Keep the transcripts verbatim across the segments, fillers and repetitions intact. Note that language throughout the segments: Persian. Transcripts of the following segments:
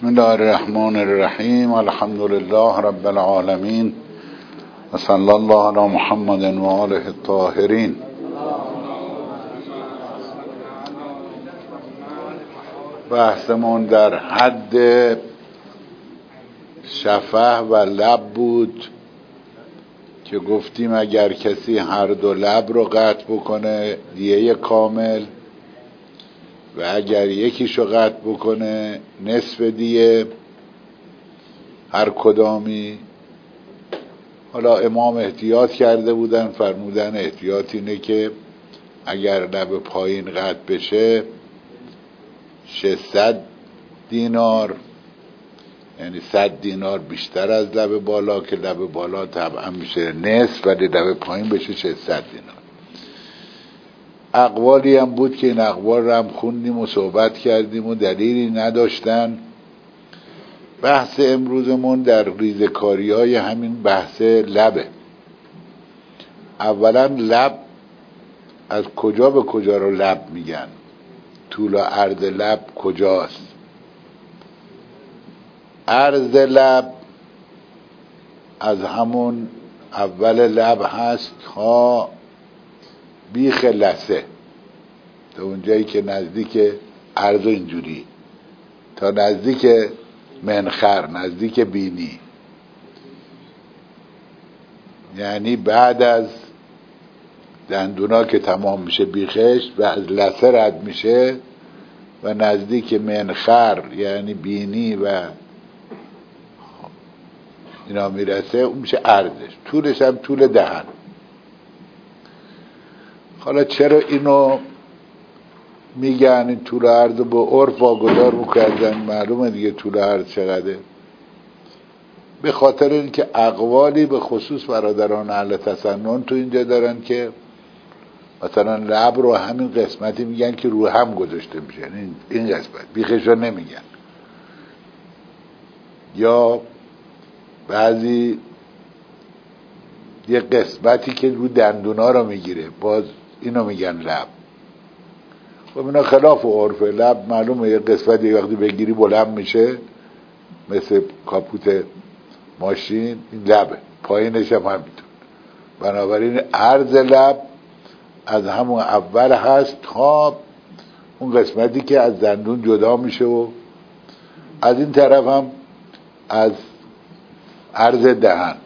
بسم الله الرحمن الرحیم. الحمد لله رب العالمین و صلی الله علی محمد و آله الطاهرین. بحثمون در حد شفه و لب بود که گفتیم اگر کسی هر دو لب رو قطع بکنه دیه کامل و اگر یکیشو قطع بکنه نصف دیه هر کدامی. حالا امام احتیاط کرده بودن، فرمودن احتیاط اینه که اگر لب پایین قطع بشه ششصد دینار، یعنی صد دینار بیشتر از لب بالا، که لب بالا طبعا میشه نصف ولی لب پایین بشه ششصد دینار. اقوالی هم بود که این اقوال رو هم خوندیم و صحبت کردیم و دلیلی نداشتن. بحث امروزمون در ریزکاری های همین بحث لبه. اولا لب از کجا به کجا رو لب میگن؟ طول و عرض لب کجاست؟ عرض لب از همون اول لب هست تا بیخ لثه، تا اونجایی که نزدیک عرض اینجوری تا نزدیک منخر، نزدیک بینی، یعنی بعد از دندونا که تمام میشه بیخش و از لثه رد میشه و نزدیک منخر یعنی بینی و اینا میرسه، اون میشه عرضش. طولش هم طول دهن. حالا چرا اینو میگن این طول عرض با عرف واگذار میکردن؟ معلومه دیگه طول عرض چقدره. به خاطر اینکه اقوالی به خصوص برادران اهل تسنن تو اینجا دارن که مثلا لب رو همین قسمتی میگن که رو هم گذاشته میشه، این این قسمت بیخش رو نمیگن. یا بعضی یه قسمتی که رو دندونا رو میگیره باز اینو میگن لب. خب اینا خلاف عرفه. لب معلومه یه قسمتی وقتی بگیری بلند میشه مثل کاپوت ماشین، این لبه. پایینش هم همینطور. بنابراین عرض لب از همون اول هست تا اون قسمتی که از دندون جدا میشه و از این طرف هم از عرض دهن.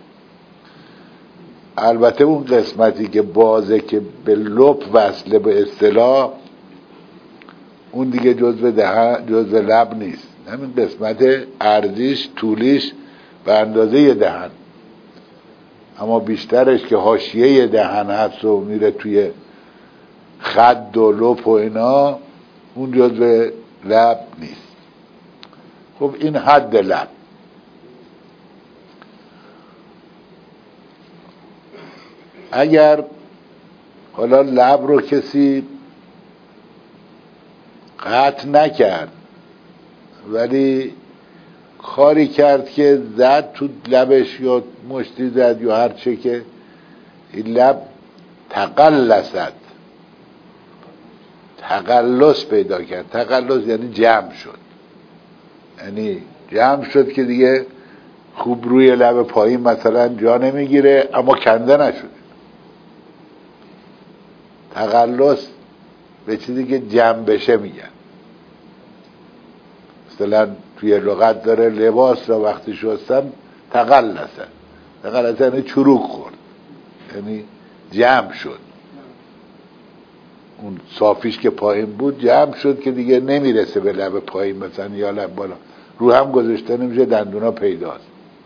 البته اون قسمتی که بازه که به لب وصله به اصطلاح، اون دیگه جزء دهن، جزء لب نیست. همین قسمت عرضیش طولیش به اندازه دهن، اما بیشترش که حاشیه دهن هست و میره توی خد و لب و اینا، اون جزء لب نیست. خب این حد لب. اگر حالا لب رو کسی قطع نکرد ولی کاری کرد که زد تو لبش یا مشتی زد یا هر چه که این لب تقلصد، تقلص پیدا کرد. تقلص یعنی جمع شد، یعنی جمع شد که دیگه خوب روی لب پایین مثلا جا نمیگیره اما کنده نشده. تقلص به چیزی که جمع بشه میگن. مثلا توی لغت داره لباس را وقتی شستن تقلصه. تقلصه یعنی چروک خورد، یعنی جمع شد. اون صافیش که پایین بود جمع شد که دیگه نمیرسه به لب پایین مثلا یا لب بالا، رو هم گذاشته نمیشه، دندونا پیداست.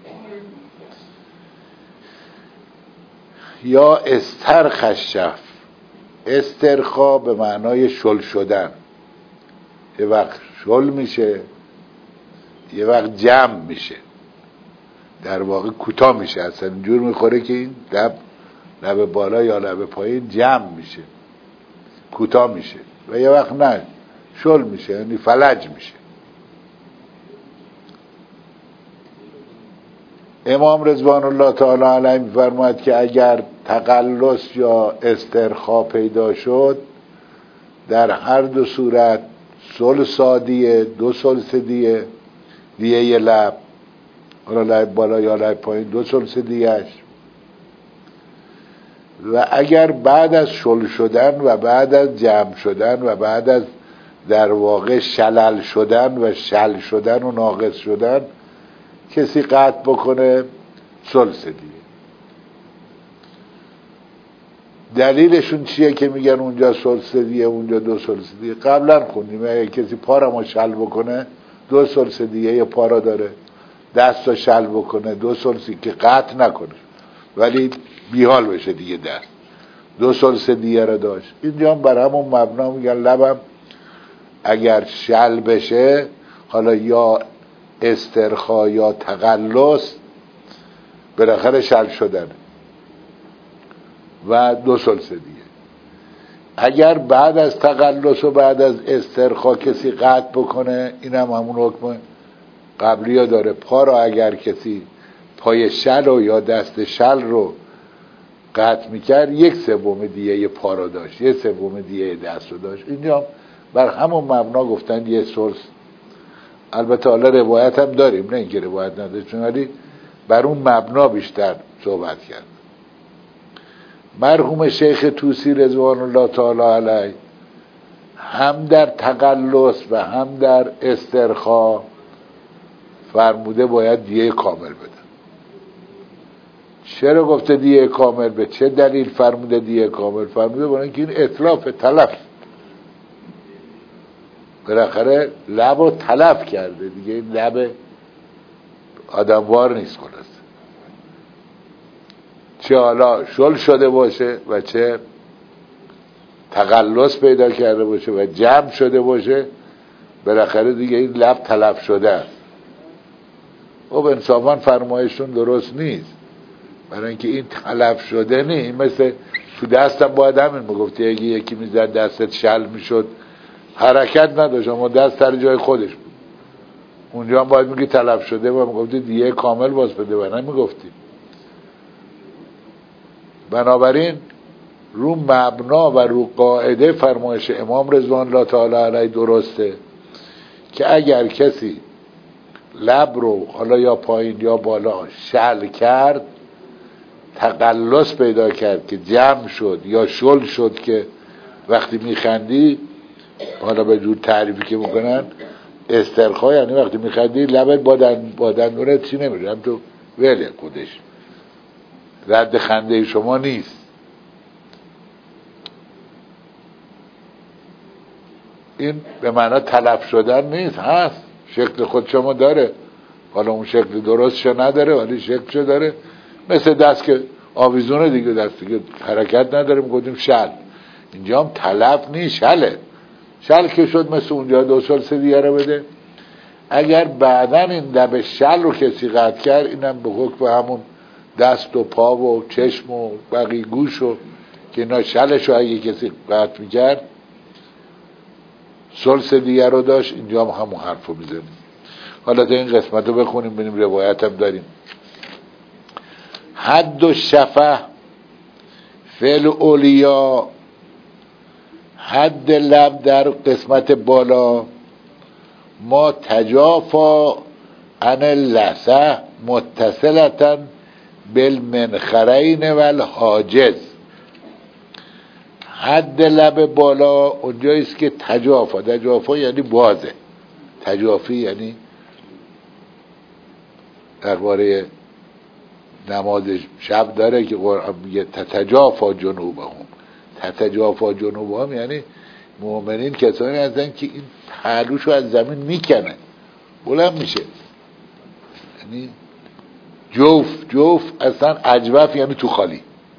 یا استرخشف. استرخا به معنای شل شدن. یه وقت شل میشه یه وقت جمع میشه، در واقع کوتاه میشه. اصلا اینجور میخوره که این لب لب بالا یا لب پایین جمع میشه، کوتاه میشه. و یه وقت نه، شل میشه یعنی فلج میشه. امام رضوان الله تعالی علیه میفرماید که اگر تقلص یا استرخا پیدا شد در هر دو صورت ثلث دیه، دو ثلث دیه، دیه یه لب، حالا لب بالا یا لب پایین دو ثلث دیهش. و اگر بعد از شل شدن و بعد از جمع شدن و بعد از در واقع شلل شدن و شل شدن و ناقص شدن کسی قطع بکنه، ثلث دیه. دلیلشون چیه که میگن اونجا ثلث دیه اونجا دو ثلث دیه؟ قبلا خوندیم اگه کسی پا رو شل بکنه دو ثلث دیه یه پا را داره، دست رو شل بکنه دو ثلثی که قطع نکنه ولی بیحال بشه دیگه دست، دو ثلث دیه را داشت. اینجا هم بر همون مبنا میگن لبم اگر شل بشه، حالا یا استرخا یا تقلص، بالاخره شل شدن و دو ثلث دیه. اگر بعد از تقلص و بعد از استرخا کسی قطع بکنه، این هم همون حکم قبلی ها داره. پا را اگر کسی پای شل و یا دست شل رو قطع میکرد، یک سوم دیه یه پا را داشت، یک سوم دیه دست رو داشت. اینجا بر همون مبنا گفتن یه ثلث. البته حالا روایت هم داریم، نه اینکه روایت نداره، چون ولی بر اون مبنا بیشتر صحبت کرد. مرحوم شیخ طوسی رضوان الله تعالی علیه هم در تقلص و هم در استرخا فرموده باید دیه کامل بده. چرا گفته دیه کامل؟ به چه دلیل فرموده دیه کامل؟ فرموده برای اینکه این اتلاف تلف، بالاخره لب رو تلف کرده دیگه، این لب آدموار نیست خلاص، چه حالا شل شده باشه و چه تقلص پیدا کرده باشه و جمع شده باشه، بالاخره دیگه این لب تلف شده است. خب انصافا فرمایشون درست نیست، برای اینکه این تلف شده نیست. این مثل تو دستم باید همین میگفتی، اگه یکی میزد دستت شل میشد، حرکت نداشت اما دست سر جای خودش بود، اونجا هم باید میگی تلف شده و میگفتی دیگه کامل باز بده، و نمیگفتی. بنابراین رو مبنا و رو قاعده فرمایش امام رضوان الله تعالی علیه درسته که اگر کسی لب رو حالا یا پایین یا بالا شل کرد، تقلص پیدا کرد که جمع شد یا شل شد که وقتی میخندی، حالا به جور تعریفی که میکنن استرخا، یعنی وقتی میخندی لبت با دن با دندونت چی نمیره، تو ولی کدش رد خنده شما نیست. این به معنی تلف شدن نیست، هست شکل خود شما داره، حالا اون شکل درستشو نداره ولی شکلشو داره، مثل دست که آویزونه دیگه، دستی که حرکت نداره میگفتیم شل، اینجا هم تلف نیست، شله. شل که شد مثل اونجا دو سال سه دیگه رو بده. اگر بعدا این لب شل رو کسی قطع کرد، اینم به حکم همون دست و پا و چشم و بقیه گوش و که اینا شلش رو اگه کسی قطع میکرد ثلث دیگه رو داشت. اینجا هم همون حرف رو میزنیم. حالا تا این قسمت رو بخونیم ببینیم، روایت هم داریم. حد و شفه فعل اولیا، حد لب در قسمت بالا، ما تجافا عن اللثه متصلتا بالمنخرین و الحاجز. حد لب بالا اونجاییست که تجافا، تجافا یعنی بازه، تجافی یعنی درباره نماز شب داره که قرآن میگه تتجافا جنوبهم، تتجافا جنوبهم یعنی مؤمنین کسانی هستن که این پهلوشو از زمین میکنه، بلند میشه، یعنی جوف جوف اصلا اجوف یعنی تو خالی.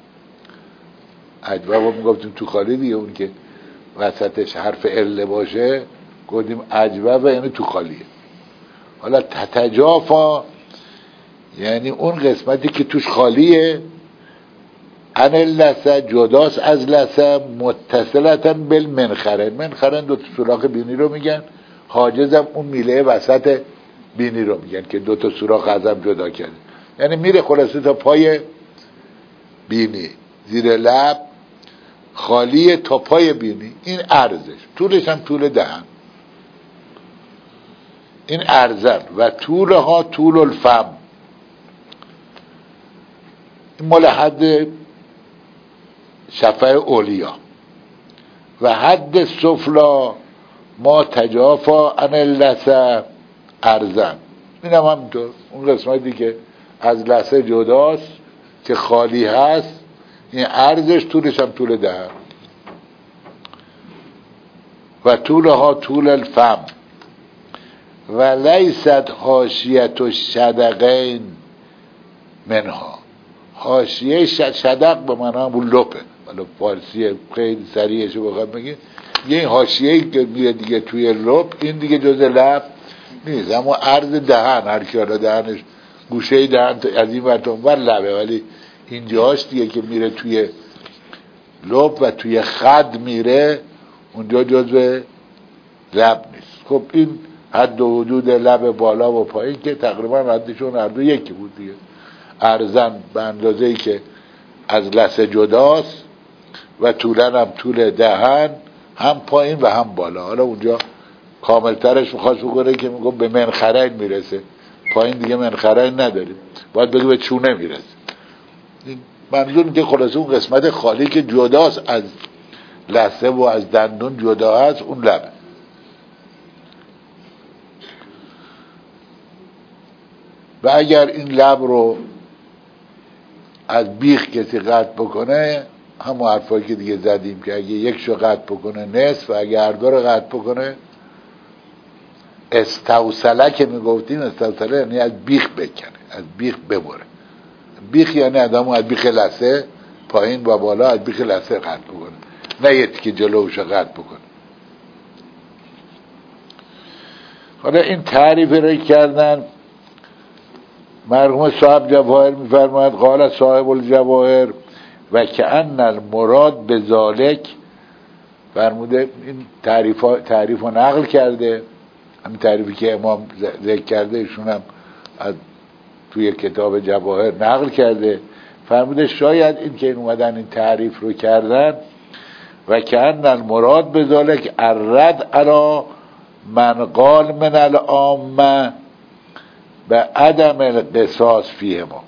اجوف رو میگفتیم تو خالی دیگه، اون که وسطش حرف ال باشه گفتیم اجوف یعنی تو خالیه. حالا تتجافا یعنی اون قسمتی که توش خالیه، عن اللثه جداست از لثه، متصلتا بالمنخرین، منخرین دو تا سوراخ بینی رو میگن، حاجزم اون میله وسط بینی رو میگن که دو تا سوراخ ازم جدا کرده، یعنی میره خلاصه تا پای بینی، زیر لب خالیه تا پای بینی، این عرضش، طولش هم طول دهن. این ارزن و طولها طول الفم، این مال حد شفه اولیا. و حد سفلا ما تجافا عن اللثه ارزن، این هم همینطور اون قسمتی که از لثه جداست که خالی هست، این ارزش طولش هم طول دهن. و طولها طول الفم و لیست حاشیت و شدقین منها، حاشیه شدق به معنی همون لپه، ولی فارسی خیلی سریعشو بخواد بگیم یه حاشیه‌ای که میره دیگه توی لپ، این دیگه جز لب نیست، اما عرض دهن، هر کی حالا دهنش گوشه دهن از این ور تا اون ور لبه، ولی اینجاش دیگه که میره توی لب و توی خد میره، اونجا جزء لب نیست. خب این حد و حدود لب بالا و پایین که تقریبا حدشون هر دو یکی بود دیگه، ارزن به اندازه‌ای که از لثه جداست و طولن هم طول دهن، هم پایین و هم بالا. حالا اونجا کاملترش میخواست بکنه که میگم به منخرین میرسه، پایین دیگه منخرین نداریم، باید بگه به چونه میرسه. منظور که خلاصه اون قسمت خالی که جداست از لثه و از دندون جدا هست، اون لبه. و اگر این لب رو از بیخ کسی قطع بکنه، همون حرفایی که دیگه زدیم که اگه یک شو قطع بکنه نصف، و اگه هر دو رو قطع بکنه استوصله که میگفتیم، استوصله یعنی از بیخ بکنه، از بیخ ببره. بیخ یعنی آدمو از بیخ لثه پایین و بالا از بیخ لثه قطع بکنه، نه یه تیکه جلوش قطع بکنه. حالا این تعریف رو کردن مرحوم صاحب جواهر، میفرماید قال صاحب الجواهر و کأن المراد به ذالک، فرموده این تعریف تعریف رو نقل کرده، همین تعریفی که امام ذکر کرده ایشون هم از توی کتاب جواهر نقل کرده. فرموده شاید این که این اومدن این تعریف رو کردن و کأن المراد به ذالک الرد علی من قال من العامه به عدم القصاص فیه ما.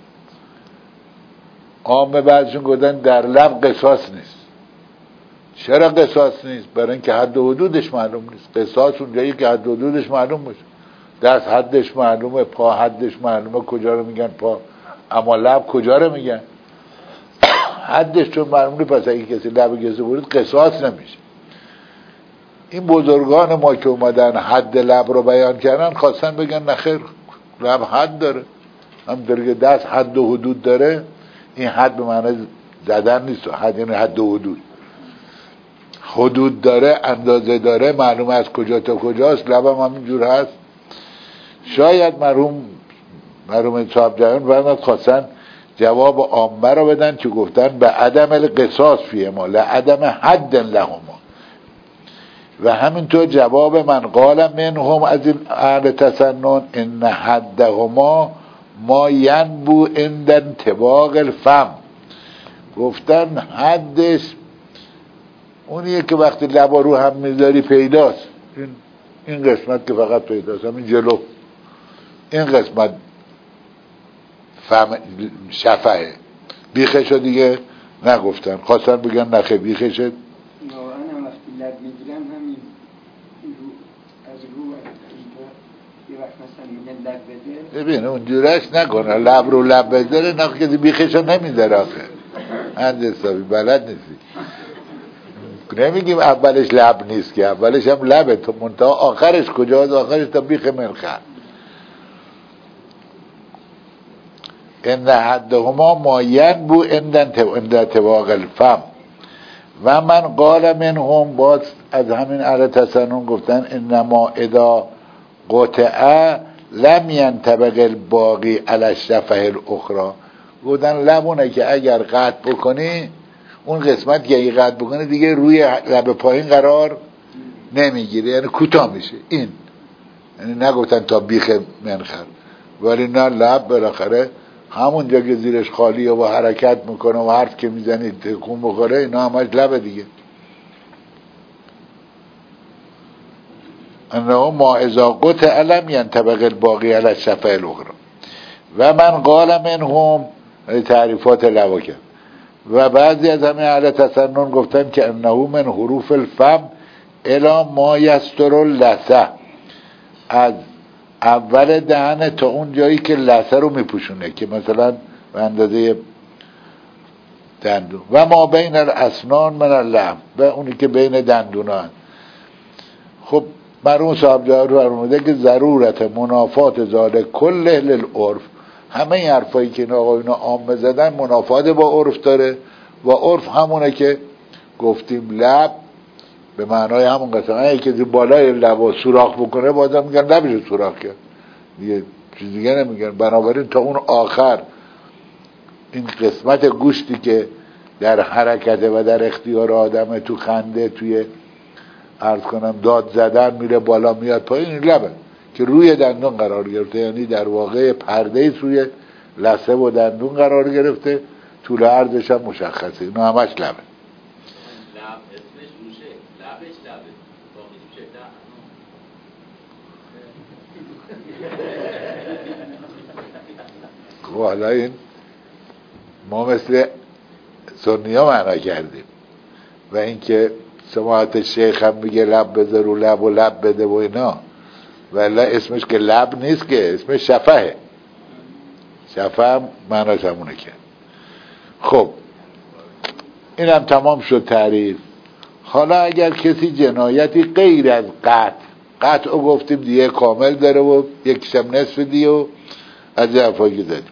عامه بعضشون گفتن در لب قصاص نیست. چرا قصاص نیست؟ برای اینکه حد و حدودش معلوم نیست. قصاص اونجایی که حد و حدودش معلوم باشه، دست حدش معلومه، پا حدش معلومه کجا رو میگن پا، اما لب کجا رو میگن؟ حدش چون معلومه، پس اگه کسی لب کسی برید قصاص نمیشه. این بزرگان ما که اومدن حد لب رو بیان کردن خواستن بگن نخیر، لب حد داره، همونطوری که دست حد و حدود داره، این حد به معنی زدن نیست، حد یعنی حد و حدود، حدود داره، اندازه داره، معلومه از کجا تا کجاست، لبم همینجور هست. شاید مرحوم مرحوم صاحب جوان فرمود خواستن جواب عامه رو بدن که گفتن به عدم القصاص فیه ما لعدم حد لهما، و همینطور جواب من قال منهم از این اهل تسنن ان حدهما ما ینبو عند انطباق الفم، گفتن حدش اونیه که وقتی لبا رو هم میذاری پیداست، این این قسمت که فقط پیداست، همین جلو این قسمت فم شفهه، بیخشو دیگه نگفتن، خواستن بگن نخه بیخشه. واقعا هم وقتی لب میگیرم همین رو از رو یه وقت مثلا میگن لب بده، ببین اون جورش نکنه، لب رو لب بذاره، نه کسی بیخشو نمیذاره آخه، هند حسابی بلد نیستی. نمیگیم اولش لب نیست که اولش هم لبه، تو منتها آخرش کجاست؟ آخرش تا بیخ منخر. ان حدهما ما ینبو عند انطباق الفم و من قال منهم، باز از همین اهل تسنن گفتن انما اذا قطع لم ینطبق الباقی علی الشفه الاخرى، گفتن لبونه که اگر قطع بکنی، اون قسمت که اگه قطع بکنی دیگه روی لب پایین قرار نمیگیره، یعنی کوتاه میشه. این یعنی نگفتن تا بیخ منخر، ولی نه، لب بالاخره همون جا که زیرش خالیه و حرکت میکنه و حرف که میزنی تکون بخوره، اینا همش لبه دیگه. انه ما اذا قطع لم ينطبق الباقی علی الشفع الاخرى و من قال منهم تعریفات لواکن و بعضی از همه اهل تسنن گفتن که انه من حروف الفم الی ما یستر اللثه، از اول دهن تا اون جایی که لثه رو میپوشونه که مثلا به اندازه دندون و ما بین الاسنان من اللحم و اونی که بین دندونان. خب مرحوم صاحب جواد رو فرموده که ضرورت منافات ذالک کله للعرف، همه این حرفایی که این آقایون عامه زدن منافات با عرف داره و عرف همونه که گفتیم لب به معنای همون قسم، اگه کسی بالای لب سوراخ بکنه بازم میگن لبشو سوراخ کرد دیگه، چیز دیگه نمیگن. بنابراین تا اون آخر این قسمت گوشتی که در حرکته و در اختیار آدمه، تو خنده، توی عرض کنم داد زدن میره بالا میاد پایین، این لبه که روی دندون قرار گرفته، یعنی در واقع پرده روی لثه و دندون قرار گرفته، طول عرضش هم مشخصه، اینا همش لبه. لب اسمش روشه، لبش لبه، باقی روشه ده. خب حالا این ما مثل سنی ها معنا کردیم و اینکه سماعت شیخ هم میگه لب بذار رو لب و لب بده و اینا، ولی اسمش که لب نیست که، اسمش شفهه. شفه هم معناش همونه که. خب این هم تمام شد تعریف. حالا اگر کسی جنایتی غیر از قطع، قطع رو گفتیم دیگه کامل داره و یکیشم نصف دیگه و از حرفایی زدیم.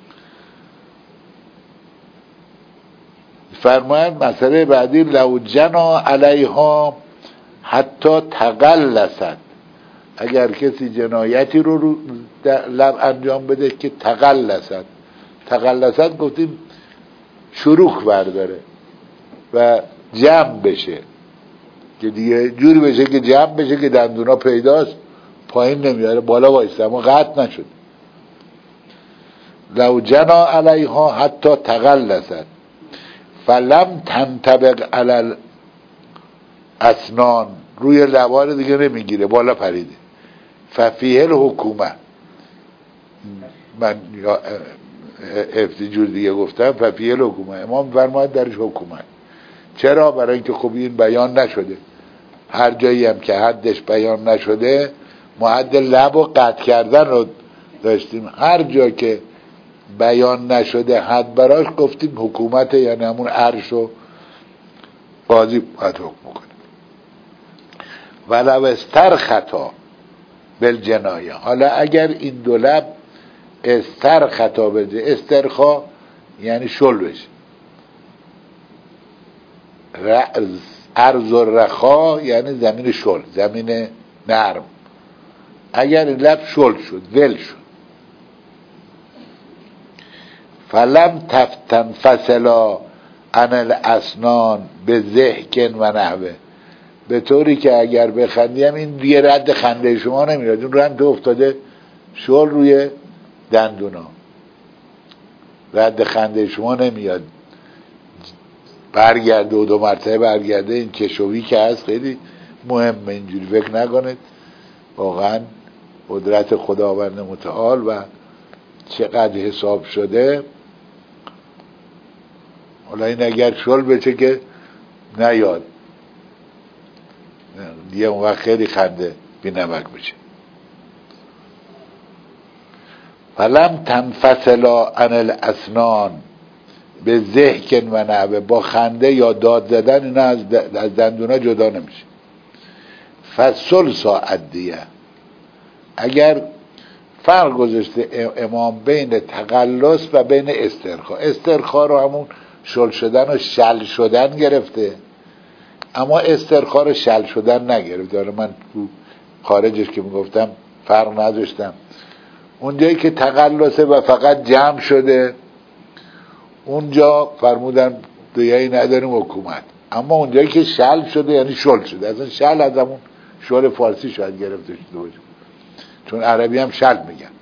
فرمایند مسئله بعدی لو جنا علیها حتی تقلصد، اگر کسی جنایتی رو, رو لب انجام بده که تقلصد، تقلصد گفتیم شروخ برداره و جمع بشه، که دیگه جوری بشه که جمع بشه که دندونا پیداست، پایین نمیاره، بالا وایسته اما قطع نشد. لو جنا علیها حتی تقلصد فلم تنطبق علی الاسنان، روی لبان دیگه نمیگیره، بالا پریده. ففیه الحکومه، من افتی جور دیگه گفتم ففیه الحکومه، امام فرماید درش حکومت. چرا؟ برای اینکه خب این بیان نشده، هر جایی هم که حدش بیان نشده ما حد لب و قطع کردن رو داشتیم، هر جا که بیان نشده حد براش گفتیم حکومت، یعنی همون عرش و قاضی باید حکم کنه. ولو استر خطا بالجنایه، حالا اگر این دو لب استر خطا بده، استرخا یعنی شل بشه، ارض و رخا یعنی زمین شل، زمین نرم، اگر این لب شل شد، ول شد، فلم تنفصلا عن الاسنان به ضحک و نحوه، به طوری که اگر بخندیم این دیگه رد خنده شما نمیاد، اون رد افتاده شل روی دندونا، رد خنده شما نمیاد، برگرده و دو مرتبه برگرده. این کشوی که هست خیلی مهمه، اینجوری فکر نکنید، واقعا قدرت خداوند متعال و چقدر حساب شده. حالا این اگر شل بشه که نیاد دیگه، اون وقت خیلی خنده بی نمک بشه. فلم تنفصلا عن الاسنان به ضحک و نحوه، با خنده یا داد زدن اینا از دندونا جدا نمیشه. فثلث ادیه، اگر فرق گذاشته امام بین تقلص و بین استرخا، استرخا رو همون شل شدن و شل شدن گرفته، اما استرخا رو شل شدن نگرفته. داره من خارجش که میگفتم فرق نداشتم. اونجایی که تقلصه و فقط جمع شده اونجا فرمودن دیگه نداریم حکومت، اما اونجایی که شل شده یعنی شل شده، اصلا شل از همون شل فارسی شاید گرفته شده باشه، چون عربی هم شل میگن.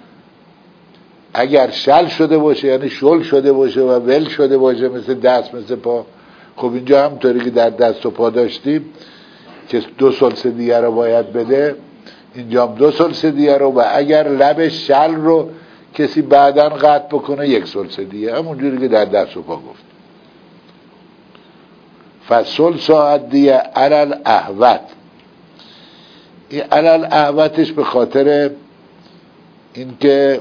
اگر شل شده باشه یعنی شل شده باشه و ول شده باشه، مثل دست مثل پا. خب اینجا همطوری که در دست و پا داشتیم، که دو سلس دیه رو باید بده، اینجا دو سلس دیه رو، و اگر لب شل رو کسی بعداً قطع بکنه یک سلس دیه، همونجوری که در دست و پا گفت. فسلس الدیه علی الاحوط. این علی الاحوطش به خاطر اینکه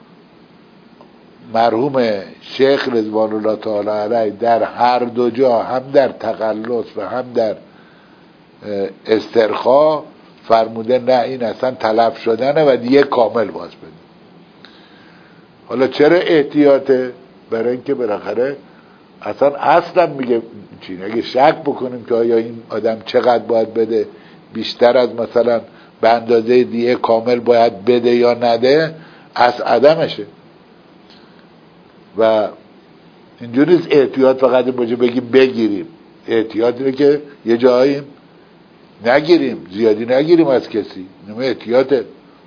مرحوم شیخ رضوان الله تعالی علیه در هر دو جا، هم در تقلص و هم در استرخا، فرموده نه این اصلا تلف شدنه و دیگه کامل باز بده. حالا چرا احتیاطه؟ برای اینکه بالاخره اصلا اصلا میگه چی، اگه شک بکنیم که آیا این آدم چقدر باید بده، بیشتر از مثلا به اندازه دیگه کامل باید بده یا نده، از عدمشه. و اینجوری نیست احتیاط فقط باشه بگیم بگیریم، احتیاط اینه که یه جایی نگیریم، زیادی نگیریم از کسی، نمه احتیاطه.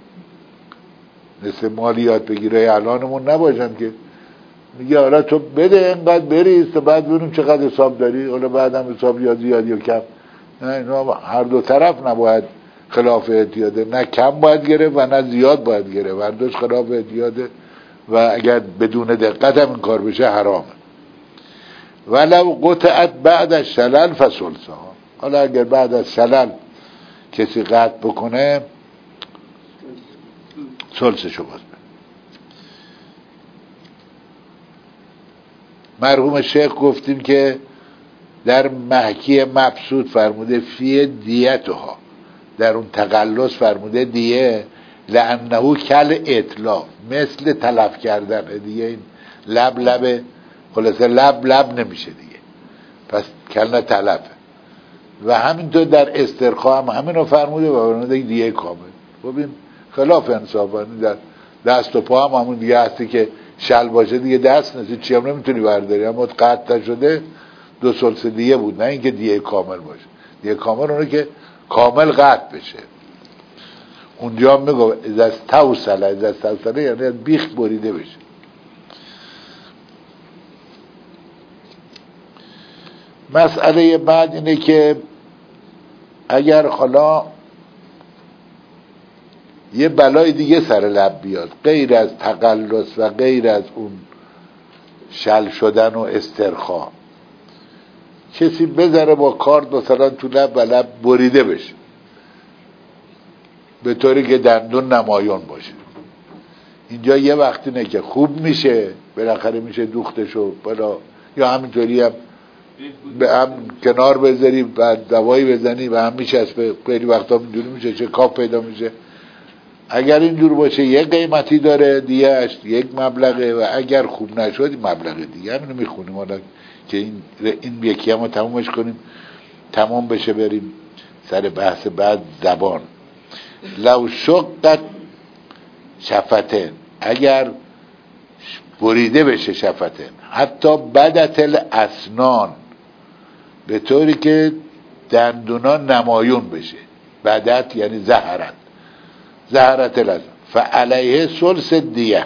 مثل مالیات بگیره الانمون نباشن که میگه حالا تو بده اینقدر بریز تا بعد ببینیم چقدر حساب داری، حالا بعد هم حساب یا زیادی و کم. نه، اینا هر دو طرف نباید خلاف احتیاطه، نه کم باید گرفت و نه زیاد باید گرفت، هر دوش خلاف احتیاطه و اگر بدون دقت هم این کار بشه حرامه. ولو قطعت بعد از شلل فسلسها. حالا اگر بعد از شلل کسی قطع بکنه سلسشو باز بده. مرحوم شیخ گفتیم که در محکی مبسوط فرموده فی دیتها، در اون تقلص فرموده دیه، لانه کل اطلاف، مثل تلف کردن دیگه. این لب لب خلاصه لب لب نمیشه دیگه، پس کل تلفه. و همینطور در استرخا هم همین رو فرموده و فرموده دیگه کامل. ببین خلاف انصافا در دست و پا هم همون دیگه هستی که شل باشه دیگه دست نسی، چی هم نمیتونی برداری، اما قطع شده دو سلس دیگه بود، نه اینکه دیگه کامل باشه. دیگه کامل اونه که کامل قطع بشه. اونجا هم میگو از از توسله، از از توسله یعنی از بیخ بریده بشه. مسئله بعد اینه که اگر حالا یه بلای دیگه سر لب بیاد غیر از تقلص و غیر از اون شل شدن و استرخا، کسی بذاره با کارد مثلا تو لب و لب بریده بشه به طوری که دندون نمایان باشه، اینجا یه وقتی نه که خوب میشه، بالاخره میشه دوختشو بلا، یا همینطوری هم به هم کنار بذاری و دوایی بزنی و هم میشه، از خیلی وقتا اینجوری میشه چه کاف پیدا میشه. اگر اینجور باشه یه قیمتی داره دیگهش یک مبلغه، و اگر خوب نشد مبلغ دیگه. همینو میخونیم حالا که این این یکی هم رو تمومش کنیم، تمام بشه بریم سر بحث بعد. زبان لو شقت شفتن، اگر بریده بشه شفتن، حتی بدت الاسنان، به طوری که دندونا نمایون بشه. بدت یعنی زهرت، زهرت الاسنان، فعلیه سلس دیه،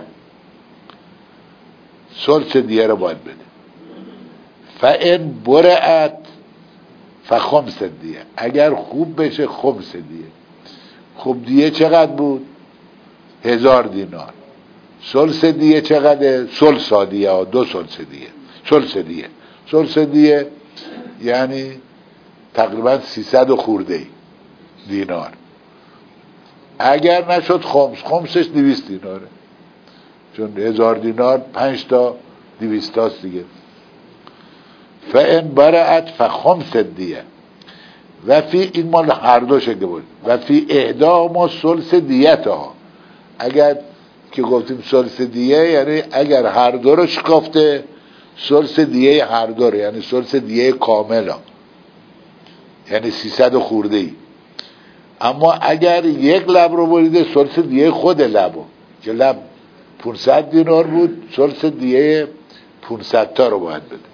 سلس دیه رو باید بده. فان برعت فخمس دیه، اگر خوب بشه خمس دیه. خوب دیه چقدر بود؟ هزار دینار. سلس دیه چقدر؟ سلسا دیه، دو سلس دیه. سلس دیه سلس دیه یعنی تقریبا سیصد و خورده دینار. اگر نشد خمس، خمسش دویست دیناره، چون هزار دینار پنج تا دویست هاست دیگه. فان برعت فخمس دیه و فی، این مال هر دو شکل بود، و فی اعدا ما سلس دیت ها، اگر که گفتیم سلس دیه یعنی اگر هر دو رو شکافته، سلس دیه هر دو رو، یعنی سلس دیه کامل ها، یعنی سیصد و خورده ای. اما اگر یک لب رو بریده، سلس دیه خود لبو، که لب پانصد دینار بود، سلس دیه پانصد تا رو باید بده.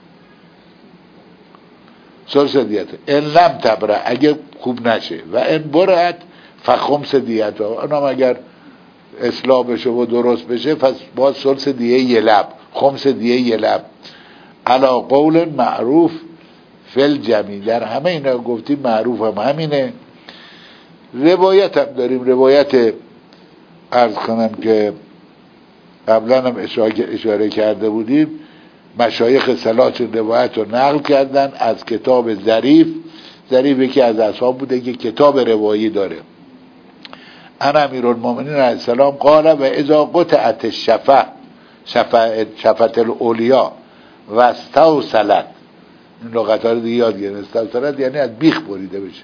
سلس دیت ان لم تبره، اگر خوب نشه، و ان برعت فخمس دیت ها، اونم اگر اصلاح بشه و درست بشه، پس باز سلس دیه یه لب، خمس دیه یه لب. علا قول معروف فل جمی، در همه اینا گفتیم معروف هم همینه. روایت هم داریم، روایت عرض کنم که قبلا هم اشاره کرده بودیم، مشایخ صلات روایت رو نقل کردن از کتاب ظریف. ظریف یکی از اصحاب بوده که کتاب روایی داره. ان امیرالمومنین علیه السلام قال و اذا قطعت الشفه شفت الاولیا و استوصلت، این لغت ها رو دیگه یاد گرفتن. استوصلت یعنی از بیخ بریده بشه.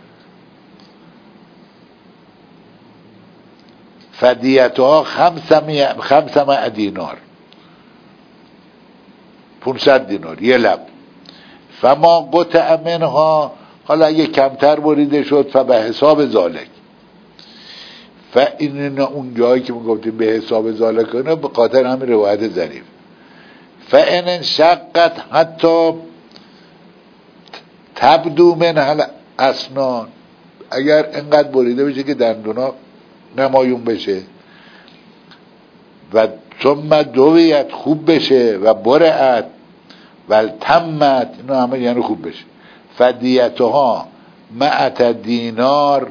فدیتها خمسمائة دینار، پونصد دینار یه لب. فما قطع منها، حالا اگه کمتر بریده شد فبه حساب ذالک. و این اون جایی که ما گفتیم به حساب ذالک کنه به خاطر همین روایت ظریف. فان انشقت حتی تبدو من اسنان، اگر انقدر بریده بشه که دندونا نمایون بشه، و ثم دویت خوب بشه و برعت و تمت، اینا همه یعنی خوب بشه. فدیتها مئت دینار،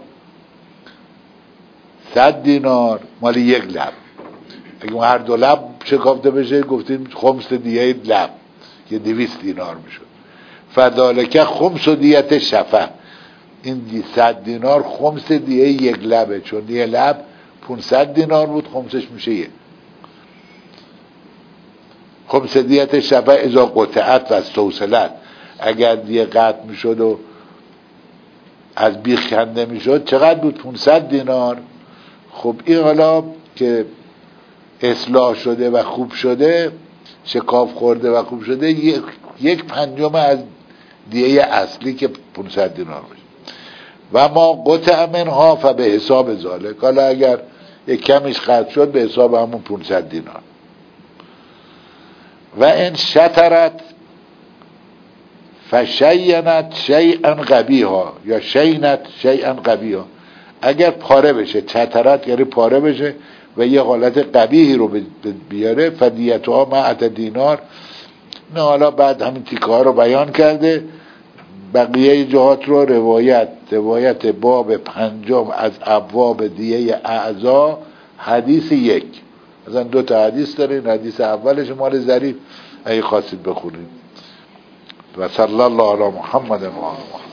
صد دینار مالی یک لب. اگه هر دو لب شکافته بشه گفتیم خمس دیه لب که دویست دینار میشد. فذالک خمس دیت شفه، این صد دینار خمس دیه یک لبه، چون یه لب پونصد دینار بود، خمسش میشه یک. خمس دیت شفه اذا قطعت و استوصلت، اگر دیه قطع میشد و از بیخ کنده میشد چقدر بود؟ پونصد دینار. خب این حالا که اصلاح شده و خوب شده، شکاف خورده و خوب شده، یک, یک پنجم از دیه اصلی که پونصد دینار میشه. و ما قطع منها فبه حساب ذالک، حالا اگر یک کمیش قطع شد به حساب همون پونصد دینار. و این شطرت فشینت شیئا قبیحا، یا شینت شیئا قبیحا، اگر پاره بشه، چطرت یعنی پاره بشه و یه حالت قبیحی رو بیاره، فدیتها مئت دینار. نه حالا بعد همین تیکه ها رو بیان کرده، بقیه جهات رو روایت روایت باب پنجم از ابواب دیه اعضا، حدیث یک، مثلا دو تا حدیث دارین، حدیث اولش مال ظریف اگه خواستید بخونید. و صلی الله علی محمد و آله محمد.